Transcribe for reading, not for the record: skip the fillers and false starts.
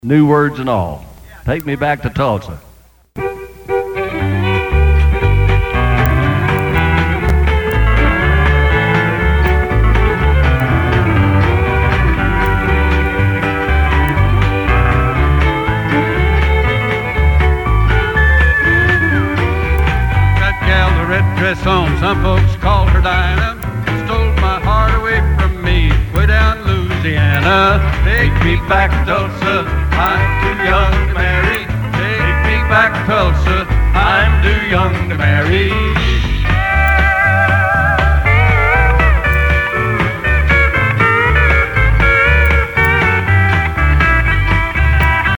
New words and all. Take me back to Tulsa. Dress on, some folks called her Dinah. Stole my heart away from me, way down Louisiana. Take me back, Tulsa, I'm too young to marry. Take me back, Tulsa, I'm too young to marry.